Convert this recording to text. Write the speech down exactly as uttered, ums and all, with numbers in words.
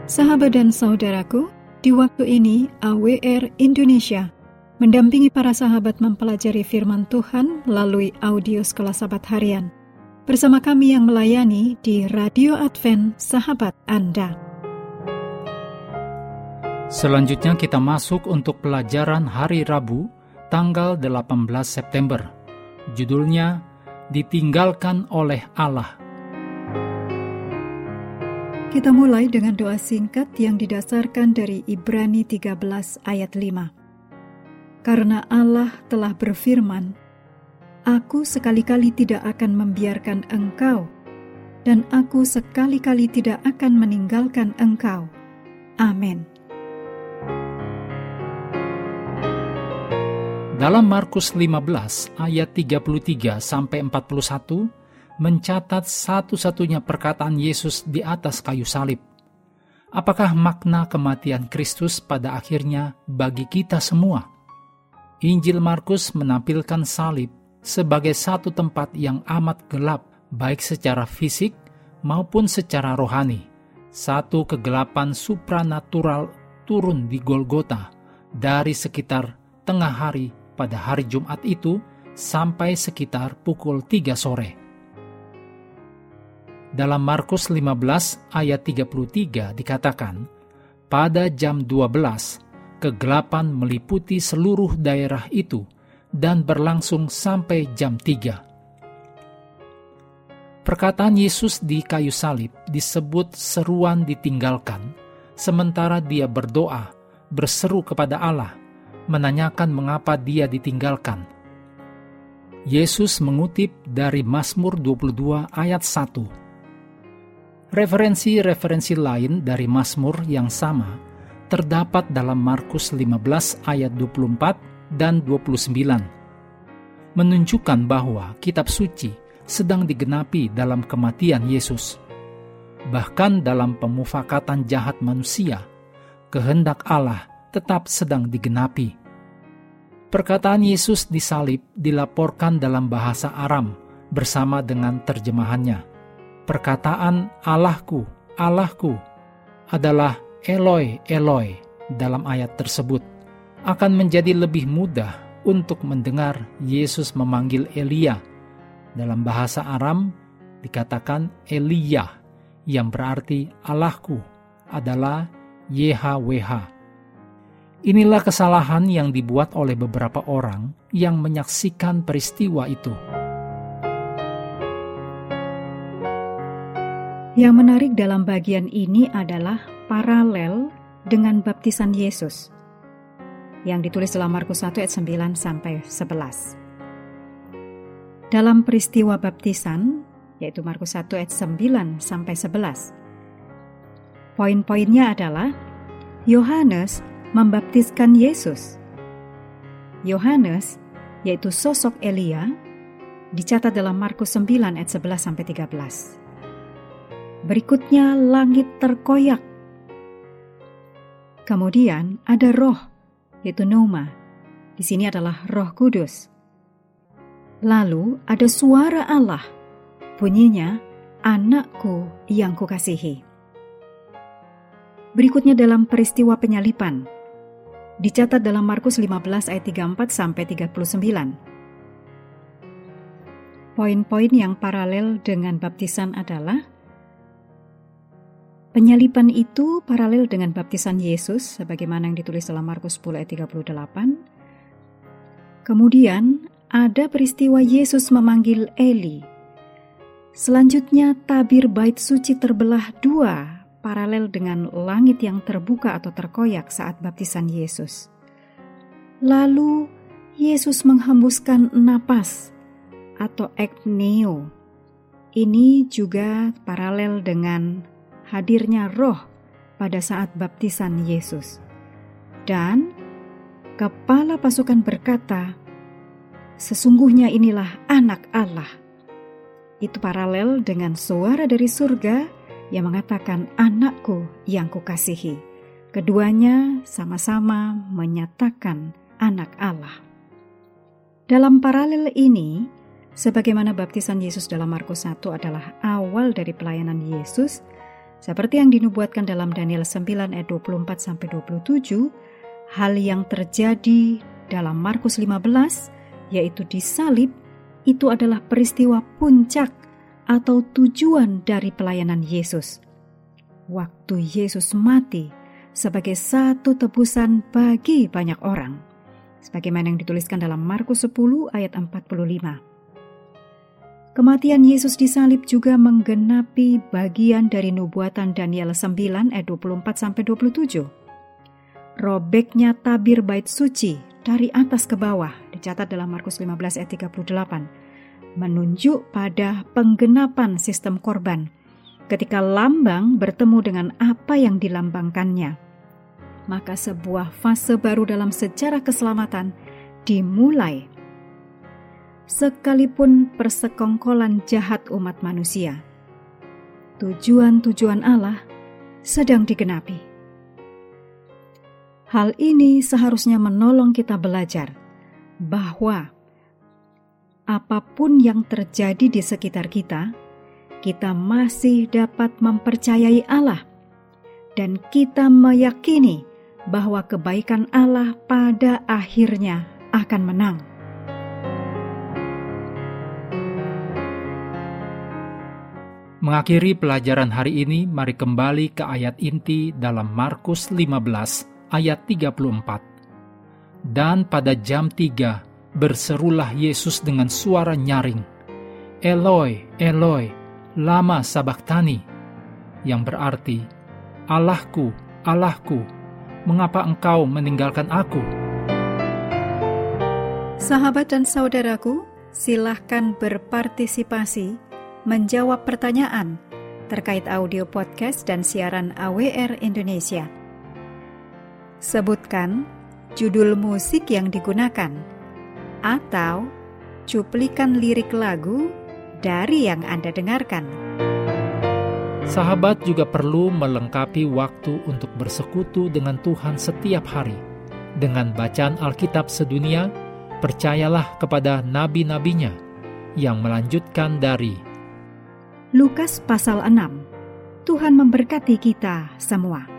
Sahabat dan saudaraku, di waktu ini A W R Indonesia mendampingi para sahabat mempelajari firman Tuhan melalui audio Sekolah Sabat Harian. Bersama kami yang melayani di Radio Advent Sahabat Anda. Selanjutnya kita masuk untuk pelajaran hari Rabu, tanggal delapan belas September. Judulnya, Ditinggalkan oleh Allah. Kita mulai dengan doa singkat yang didasarkan dari Ibrani tiga belas ayat lima. Karena Allah telah berfirman, Aku sekali-kali tidak akan membiarkan engkau, dan aku sekali-kali tidak akan meninggalkan engkau. Amin. Dalam Markus lima belas ayat tiga puluh tiga sampai empat puluh satu, mencatat satu-satunya perkataan Yesus di atas kayu salib. Apakah makna kematian Kristus pada akhirnya bagi kita semua? Injil Markus menampilkan salib sebagai satu tempat yang amat gelap, baik secara fisik maupun secara rohani. Satu kegelapan supranatural turun di Golgota dari sekitar tengah hari pada hari Jumat itu sampai sekitar pukul tiga sore. Dalam Markus lima belas ayat tiga puluh tiga dikatakan, pada jam dua belas, kegelapan meliputi seluruh daerah itu dan berlangsung sampai jam tiga. Perkataan Yesus di kayu salib disebut seruan ditinggalkan, sementara dia berdoa, berseru kepada Allah, menanyakan mengapa dia ditinggalkan. Yesus mengutip dari Mazmur dua puluh dua ayat satu. Referensi-referensi lain dari Mazmur yang sama terdapat dalam Markus lima belas ayat dua puluh empat dan dua puluh sembilan, menunjukkan bahwa kitab suci sedang digenapi dalam kematian Yesus. Bahkan dalam pemufakatan jahat manusia, kehendak Allah tetap sedang digenapi. Perkataan Yesus disalib dilaporkan dalam bahasa Aram bersama dengan terjemahannya. Perkataan Allahku, Allahku adalah Eloi, Eloi dalam ayat tersebut. Akan menjadi lebih mudah untuk mendengar Yesus memanggil Elia. Dalam bahasa Aram dikatakan Elia, yang berarti Allahku adalah Y H W H. Inilah kesalahan yang dibuat oleh beberapa orang yang menyaksikan peristiwa itu. Yang menarik dalam bagian ini adalah paralel dengan baptisan Yesus yang ditulis dalam Markus satu ayat sembilan sampai sebelas. Dalam peristiwa baptisan, yaitu Markus satu ayat sembilan sampai sebelas, poin-poinnya adalah Yohanes membaptiskan Yesus. Yohanes, yaitu sosok Elia, dicatat dalam Markus sembilan ayat sebelas sampai tiga belas. Berikutnya langit terkoyak. Kemudian ada roh, yaitu Pneuma. Di sini adalah Roh Kudus. Lalu ada suara Allah, bunyinya, Anakku yang kukasihi. Berikutnya dalam peristiwa penyalipan, dicatat dalam Markus lima belas ayat tiga puluh empat sampai tiga puluh sembilan. Poin-poin yang paralel dengan baptisan adalah penyalipan itu paralel dengan baptisan Yesus, sebagaimana yang ditulis dalam Markus sepuluh ayat tiga puluh delapan. Kemudian ada peristiwa Yesus memanggil Eli. Selanjutnya tabir bait suci terbelah dua, paralel dengan langit yang terbuka atau terkoyak saat baptisan Yesus. Lalu Yesus menghembuskan napas atau ekpneo. Ini juga paralel dengan hadirnya roh pada saat baptisan Yesus. Dan kepala pasukan berkata, sesungguhnya inilah anak Allah. Itu paralel dengan suara dari surga yang mengatakan anakku yang kukasihi. Keduanya sama-sama menyatakan anak Allah. Dalam paralel ini, sebagaimana baptisan Yesus dalam Markus satu adalah awal dari pelayanan Yesus, Seperti yang dinubuatkan dalam Daniel sembilan ayat dua puluh empat sampai dua puluh tujuh, hal yang terjadi dalam Markus lima belas, yaitu disalib, itu adalah peristiwa puncak atau tujuan dari pelayanan Yesus. Waktu Yesus mati sebagai satu tebusan bagi banyak orang, sebagaimana yang dituliskan dalam Markus sepuluh ayat empat puluh lima. Kematian Yesus disalib juga menggenapi bagian dari nubuatan Daniel sembilan ayat dua puluh empat sampai dua puluh tujuh. Robeknya tabir bait suci dari atas ke bawah, dicatat dalam Markus lima belas ayat tiga puluh delapan, menunjuk pada penggenapan sistem korban ketika lambang bertemu dengan apa yang dilambangkannya. Maka sebuah fase baru dalam sejarah keselamatan dimulai. Sekalipun persekongkolan jahat umat manusia, tujuan-tujuan Allah sedang digenapi. Hal ini seharusnya menolong kita belajar bahwa apapun yang terjadi di sekitar kita, kita masih dapat mempercayai Allah, dan kita meyakini bahwa kebaikan Allah pada akhirnya akan menang. Mengakhiri pelajaran hari ini, mari kembali ke ayat inti dalam Markus lima belas ayat tiga puluh empat. Dan pada jam tiga berserulah Yesus dengan suara nyaring, Eloi, Eloi, lama sabachthani, yang berarti, Allahku, Allahku, mengapa engkau meninggalkan aku? Sahabat dan saudaraku, silahkan berpartisipasi menjawab pertanyaan terkait audio podcast dan siaran A W R Indonesia. Sebutkan judul musik yang digunakan atau cuplikan lirik lagu dari yang Anda dengarkan. Sahabat juga perlu melengkapi waktu untuk bersekutu dengan Tuhan setiap hari. Dengan bacaan Alkitab sedunia, percayalah kepada nabi-nabinya yang melanjutkan dari Lukas pasal enam. Tuhan memberkati kita semua.